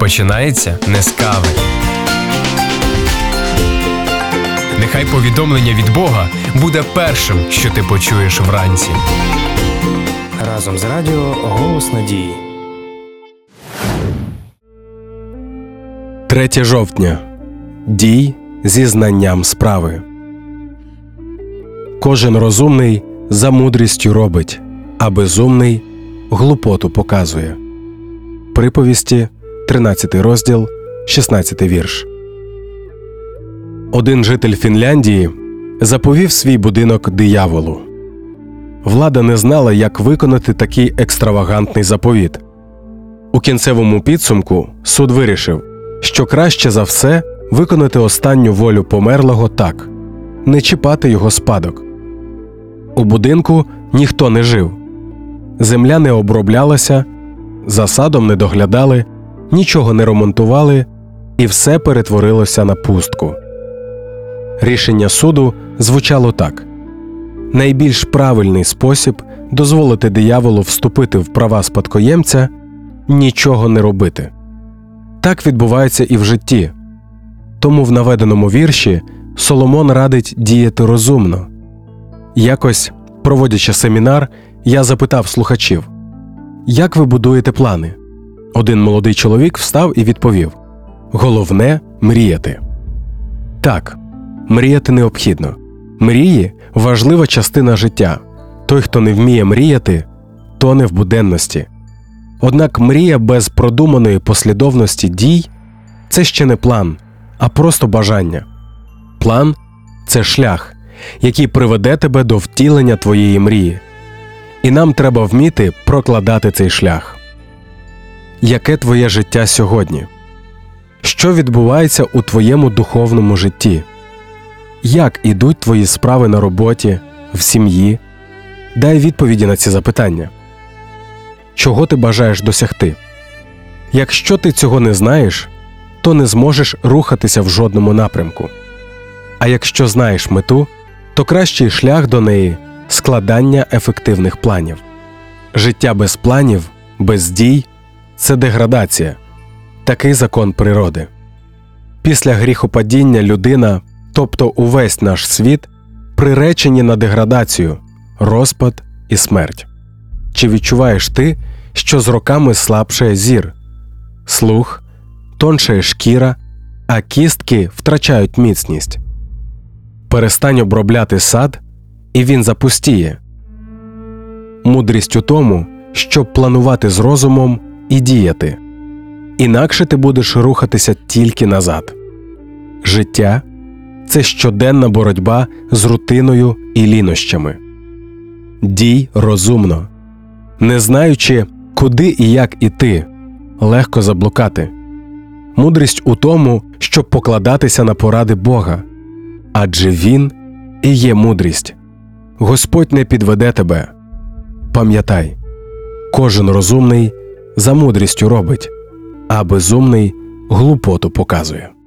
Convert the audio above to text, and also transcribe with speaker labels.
Speaker 1: починається не з кави. Нехай повідомлення від Бога буде першим, що ти почуєш вранці.
Speaker 2: Разом з радіо «Голос надії».
Speaker 3: 3 жовтня. Дій зі знанням справи. Кожен розумний за мудрістю робить, а безумний глупоту показує. Приповісті, 13 розділ, 16 вірш. Один житель Фінляндії заповів свій будинок дияволу. Влада не знала, як виконати такий екстравагантний заповіт. У кінцевому підсумку суд вирішив, що краще за все виконати останню волю померлого так – не чіпати його спадок. У будинку ніхто не жив. Земля не оброблялася, за садом не доглядали, нічого не ремонтували, і все перетворилося на пустку. Рішення суду звучало так: найбільш правильний спосіб дозволити дияволу вступити в права спадкоємця – нічого не робити. Так відбувається і в житті. Тому в наведеному вірші Соломон радить діяти розумно. Якось, проводячи семінар, я запитав слухачів: як ви будуєте плани? Один молодий чоловік встав і відповів: головне – мріяти. Так, мріяти необхідно. Мрії – важлива частина життя. Той, хто не вміє мріяти, тоне в буденності. Однак мрія без продуманої послідовності дій – це ще не план, а просто бажання. План – це шлях, який приведе тебе до втілення твоєї мрії. І нам треба вміти прокладати цей шлях. Яке твоє життя сьогодні? Що відбувається у твоєму духовному житті? Як ідуть твої справи на роботі, в сім'ї? Дай відповіді на ці запитання. Чого ти бажаєш досягти? Якщо ти цього не знаєш, то не зможеш рухатися в жодному напрямку. А якщо знаєш мету, то кращий шлях до неї – складання ефективних планів. Життя без планів, без дій – це деградація. Такий закон природи. Після гріхопадіння людина, тобто увесь наш світ, приречені на деградацію, розпад і смерть. Чи відчуваєш ти, що з роками слабшає зір, слух, тоншає шкіра, а кістки втрачають міцність? Перестань обробляти сад, і він запустіє. Мудрість у тому, щоб планувати з розумом і діяти. Інакше ти будеш рухатися тільки назад. Життя – це щоденна боротьба з рутиною і лінощами. Дій розумно. Не знаючи, куди і як іти, легко заблукати. Мудрість у тому, щоб покладатися на поради Бога. Адже Він і є мудрість. Господь не підведе тебе. Пам'ятай, кожен розумний за мудрістю робить, а безумний глупоту показує.